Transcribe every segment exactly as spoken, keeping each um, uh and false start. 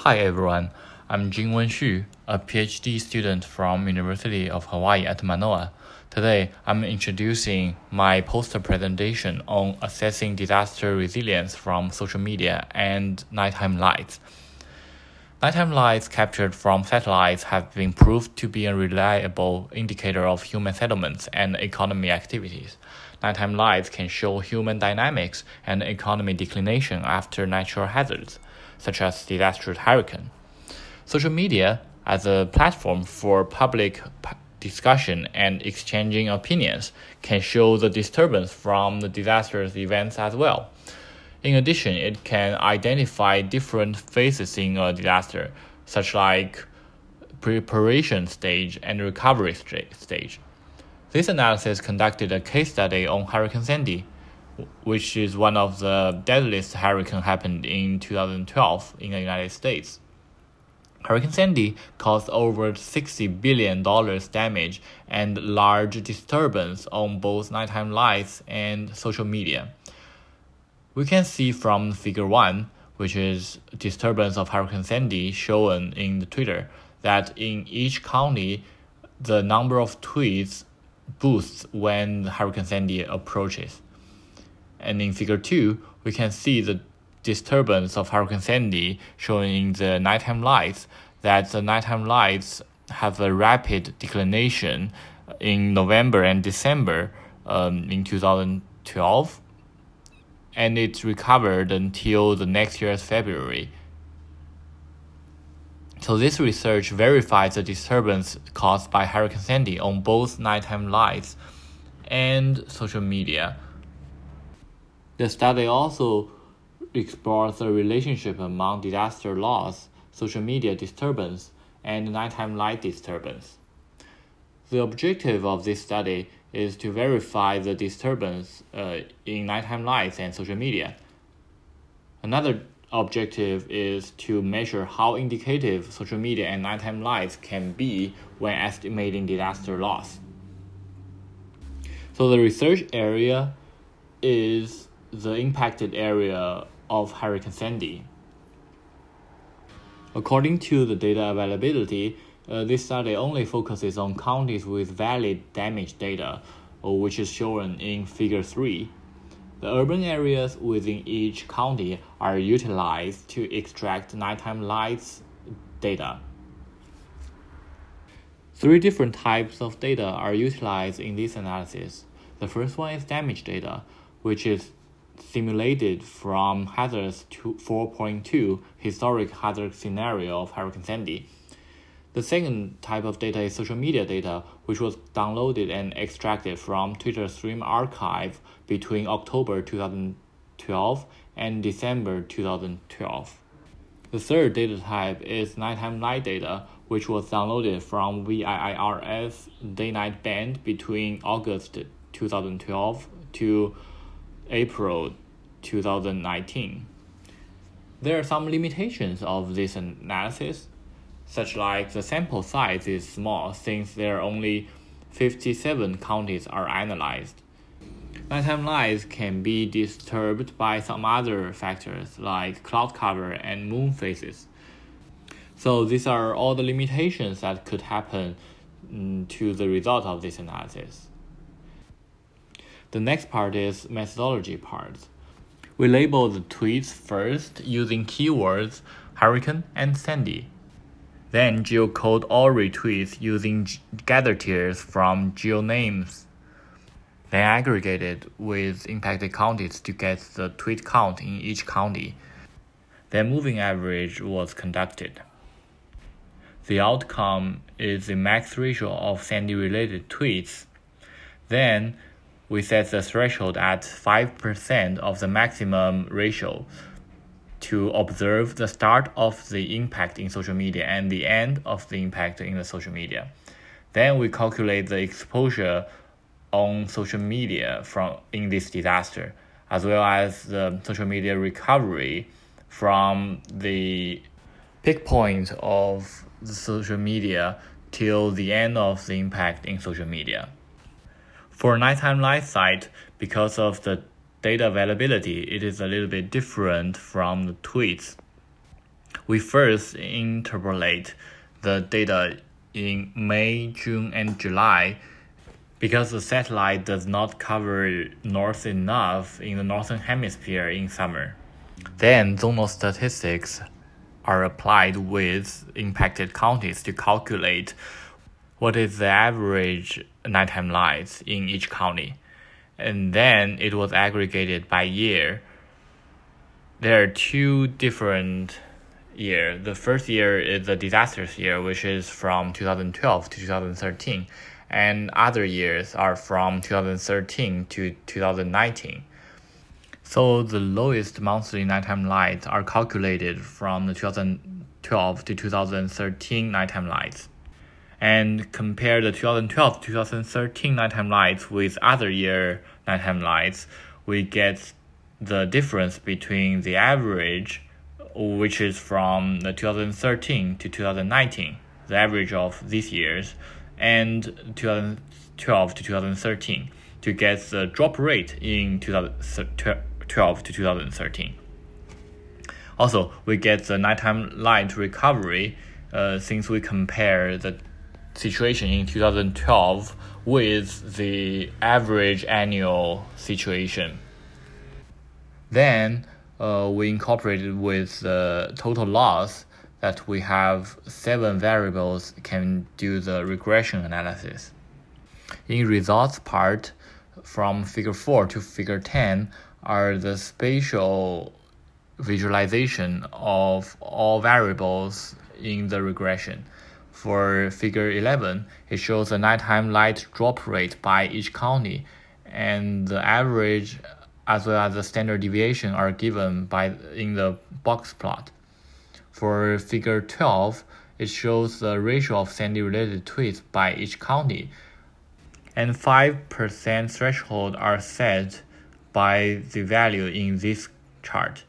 Hi everyone, I'm Jingwen Xu, a PhD student from University of Hawaii at Manoa. Today, I'm introducing my poster presentation on assessing disaster resilience from social media and nighttime lights. Nighttime lights captured from satellites have been proved to be a reliable indicator of human settlements and economy activities. Nighttime lights can show human dynamics and economy declination after natural hazards, such as disastrous hurricane. Social media, as a platform for public discussion and exchanging opinions, can show the disturbance from the disastrous events as well. In addition, it can identify different phases in a disaster, such like preparation stage and recovery stage. This analysis conducted a case study on Hurricane Sandy, which is one of the deadliest hurricanes happened in two thousand twelve in the United States. Hurricane Sandy caused over sixty billion dollars damage and large disturbance on both nighttime lights and social media. We can see from figure one, which is disturbance of Hurricane Sandy shown in the Twitter, that in each county, the number of tweets boosts when Hurricane Sandy approaches. And in figure two, we can see the disturbance of Hurricane Sandy shown in the nighttime lights, that the nighttime lights have a rapid declination in November and December um, in two thousand twelve, and it recovered until the next year's February. So this research verifies the disturbance caused by Hurricane Sandy on both nighttime lights and social media. The study also explores the relationship among disaster loss, social media disturbance, and nighttime light disturbance. The objective of this study is to verify the disturbance uh, in nighttime lights and social media. Another objective is to measure how indicative social media and nighttime lights can be when estimating disaster loss. So the research area is the impacted area of Hurricane Sandy. According to the data availability, uh, this study only focuses on counties with valid damage data, which is shown in figure three. The urban areas within each county are utilized to extract nighttime lights data. Three different types of data are utilized in this analysis. The first one is damage data, which is simulated from hazards four point two historic hazard scenario of Hurricane Sandy. The second type of data is social media data, which was downloaded and extracted from Twitter Stream Archive between October two thousand twelve and December two thousand twelve. The third data type is nighttime light data, which was downloaded from VIIRS day-night band between August two thousand twelve to April two thousand nineteen. There are some limitations of this analysis, such like the sample size is small since there are only fifty-seven counties are analyzed. Nighttime lights can be disturbed by some other factors like cloud cover and moon phases. So these are all the limitations that could happen mm, to the result of this analysis. The next part is methodology part. We label the tweets first using keywords hurricane and Sandy. Then geocode all retweets using gather tiers from geonames. Then aggregated with impacted counties to get the tweet count in each county. Then moving average was conducted. The outcome is the max ratio of Sandy-related tweets. Then we set the threshold at five percent of the maximum ratio to observe the start of the impact in social media and the end of the impact in the social media. Then we calculate the exposure on social media from in this disaster, as well as the social media recovery from the peak point of the social media till the end of the impact in social media. For nighttime light site, because of the data availability, it is a little bit different from the tweets. We first interpolate the data in May, June, and July because the satellite does not cover north enough in the northern hemisphere in summer. Then zonal statistics are applied with impacted counties to calculate what is the average nighttime lights in each county. And then it was aggregated by year. There are two different years. The first year is the disasters year, which is from two thousand twelve to two thousand thirteen, and other years are from two thousand thirteen to two thousand nineteen. So the lowest monthly nighttime lights are calculated from the two thousand twelve to two thousand thirteen nighttime lights. And compare the two thousand twelve to two thousand thirteen nighttime lights with other year nighttime lights, we get the difference between the average, which is from the two thousand thirteen to two thousand nineteen, the average of these years, and two thousand twelve to two thousand thirteen, to get the drop rate in two thousand twelve to two thousand thirteen. Also, we get the nighttime light recovery uh, since we compare the situation in two thousand twelve with the average annual situation. Then uh, we incorporated with the total loss that we have seven variables can do the regression analysis. In results part, from figure four to figure ten are the spatial visualization of all variables in the regression. For figure eleven, it shows the nighttime light drop rate by each county, and the average as well as the standard deviation are given by in the box plot. For figure twelve, it shows the ratio of Sandy-related tweets by each county, and five percent threshold are set by the value in this chart.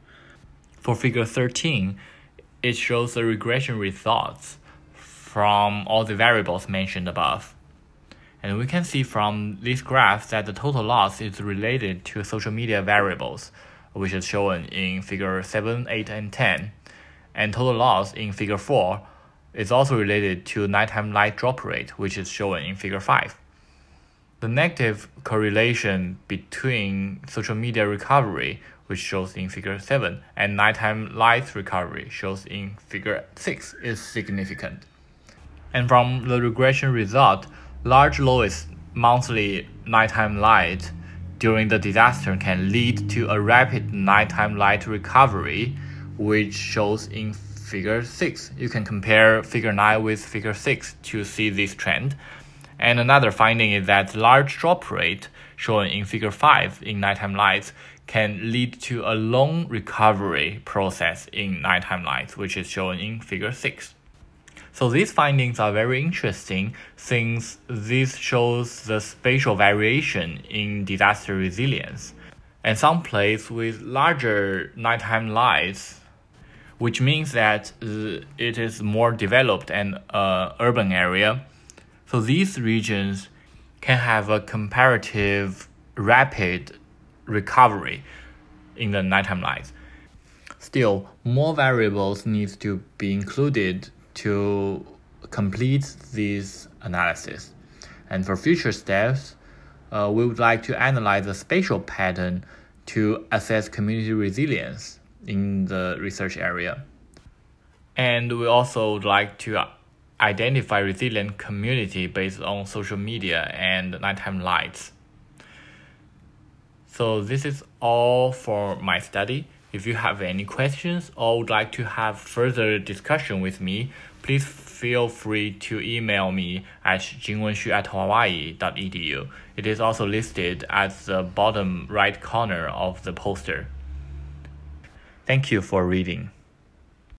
For figure thirteen, it shows the regression results from all the variables mentioned above. And we can see from this graph that the total loss is related to social media variables, which is shown in figure seven, eight, and ten. And total loss in figure four is also related to nighttime light drop rate, which is shown in figure five. The negative correlation between social media recovery, which shows in figure seven, and nighttime light recovery shows in figure six, is significant. And from the regression result, large lowest monthly nighttime light during the disaster can lead to a rapid nighttime light recovery, which shows in figure six. You can compare figure nine with figure six to see this trend. And another finding is that large drop rate shown in figure five in nighttime lights can lead to a long recovery process in nighttime lights, which is shown in figure six. So these findings are very interesting since this shows the spatial variation in disaster resilience. And some places with larger nighttime lights, which means that uh, it is more developed and uh, urban area. So these regions can have a comparative rapid recovery in the nighttime lights. Still, more variables need to be included to complete this analysis. And for future steps, uh, we would like to analyze the spatial pattern to assess community resilience in the research area. And we also would like to identify resilient community based on social media and nighttime lights. So this is all for my study. If you have any questions or would like to have further discussion with me, please feel free to email me at jingwenshu at hawaii dot e d u. It is also listed at the bottom right corner of the poster. Thank you for reading.